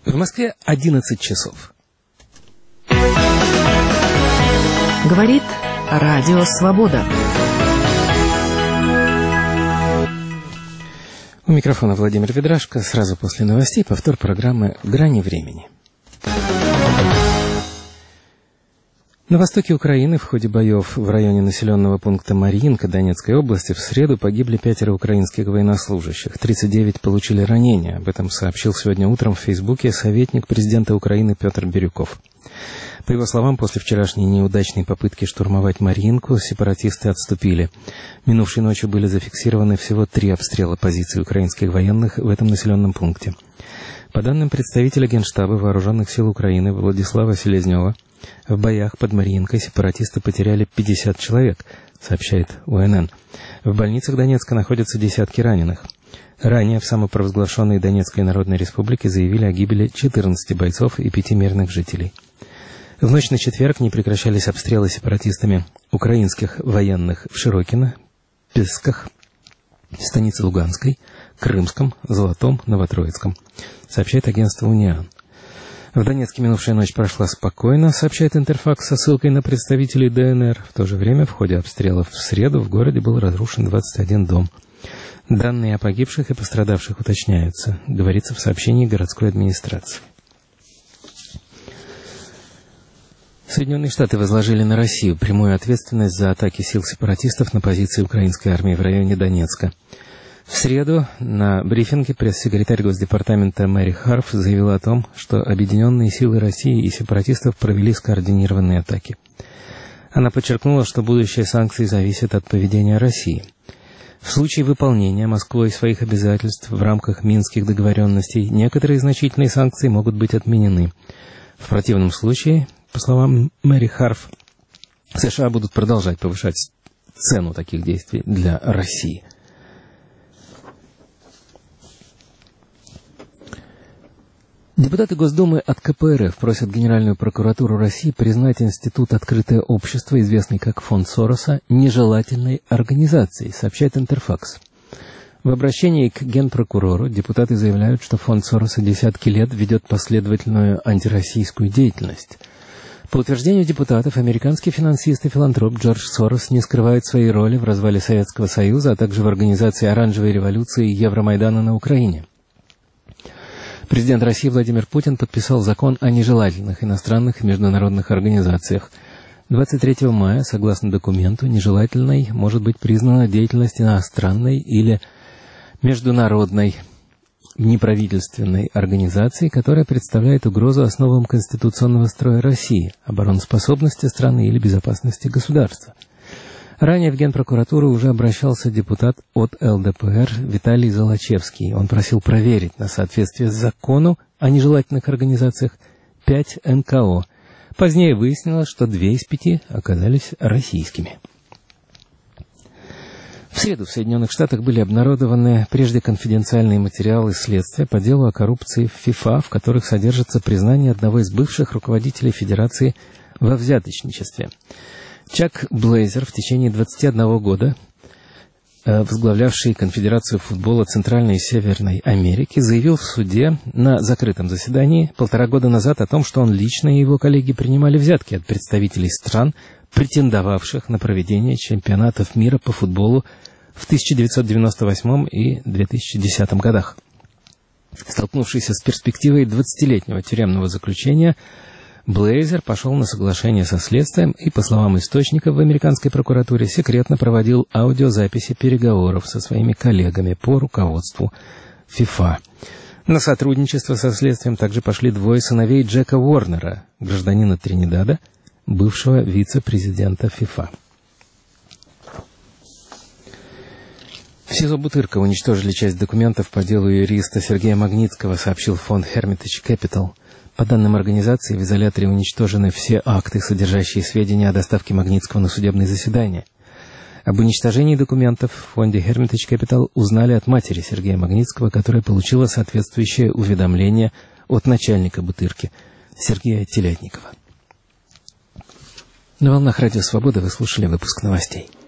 В Москве 11 часов. Говорит Радио Свобода. У микрофона Владимир Ведрашко. Сразу после новостей повтор программы «Грани времени». На востоке Украины в ходе боев в районе населенного пункта Марьинка Донецкой области в среду погибли 5 украинских военнослужащих. 39 получили ранения. Об этом сообщил сегодня утром в Фейсбуке советник президента Украины Петр Бирюков. По его словам, после вчерашней неудачной попытки штурмовать Марьинку, сепаратисты отступили. Минувшей ночью были зафиксированы всего 3 обстрела позиций украинских военных в этом населенном пункте. По данным представителя Генштаба Вооруженных сил Украины Владислава Селезнева, в боях под Марьинкой сепаратисты потеряли 50 человек, сообщает УНН. В больницах Донецка находятся десятки раненых. Ранее в самопровозглашенной Донецкой Народной Республике заявили о гибели 14 бойцов и 5 мирных жителей. В ночь на четверг не прекращались обстрелы сепаратистами украинских военных в Широкино, Песках, станице Луганской, Крымском, Золотом, Новотроицком, сообщает агентство «Униан». В Донецке минувшая ночь прошла спокойно, сообщает Интерфакс со ссылкой на представителей ДНР. В то же время в ходе обстрелов в среду в городе был разрушен 21 дом. Данные о погибших и пострадавших уточняются, говорится в сообщении городской администрации. Соединенные Штаты возложили на Россию прямую ответственность за атаки сил сепаратистов на позиции украинской армии в районе Донецка. В среду на брифинге пресс-секретарь Госдепартамента Мэри Харф заявила о том, что объединенные силы России и сепаратистов провели скоординированные атаки. Она подчеркнула, что будущее санкций зависит от поведения России. В случае выполнения Москвой своих обязательств в рамках Минских договоренностей некоторые значительные санкции могут быть отменены. В противном случае, по словам Мэри Харф, США будут продолжать повышать цену таких действий для России. Депутаты Госдумы от КПРФ просят Генеральную прокуратуру России признать Институт «Открытое общество», известный как Фонд Сороса, нежелательной организацией, сообщает Интерфакс. В обращении к генпрокурору депутаты заявляют, что Фонд Сороса десятки лет ведет последовательную антироссийскую деятельность. По утверждению депутатов, американский финансист и филантроп Джордж Сорос не скрывает своей роли в развале Советского Союза, а также в организации Оранжевой революции и Евромайдана на Украине. Президент России Владимир Путин подписал закон о нежелательных иностранных и международных организациях. 23 мая, согласно документу, нежелательной может быть признана деятельность иностранной или международной неправительственной организации, которая представляет угрозу основам конституционного строя России, обороноспособности страны или безопасности государства. Ранее в Генпрокуратуру уже обращался депутат от ЛДПР Виталий Золочевский. Он просил проверить на соответствие закону о нежелательных организациях 5 НКО. Позднее выяснилось, что 2 из 5 оказались российскими. В среду в Соединенных Штатах были обнародованы прежде конфиденциальные материалы следствия по делу о коррупции в ФИФА, в которых содержится признание одного из бывших руководителей Федерации во взяточничестве. Чак Блейзер, в течение 21 года возглавлявший Конфедерацию футбола Центральной и Северной Америки, заявил в суде на закрытом заседании 1,5 года назад о том, что он лично и его коллеги принимали взятки от представителей стран, претендовавших на проведение чемпионатов мира по футболу в 1998 и 2010 годах. Столкнувшийся с перспективой 20-летнего тюремного заключения, Блейзер пошел на соглашение со следствием и, по словам источников в американской прокуратуре, секретно проводил аудиозаписи переговоров со своими коллегами по руководству ФИФА. На сотрудничество со следствием также пошли 2 сыновей Джека Уорнера, гражданина Тринидада, бывшего вице-президента ФИФА. В СИЗО Бутырка уничтожили часть документов по делу юриста Сергея Магнитского, сообщил фонд Hermitage Capital. По данным организации, в изоляторе уничтожены все акты, содержащие сведения о доставке Магнитского на судебные заседания. Об уничтожении документов в фонде Hermitage Capital узнали от матери Сергея Магнитского, которая получила соответствующее уведомление от начальника Бутырки Сергея Телятникова. На волнах Радио Свобода вы слушали выпуск новостей.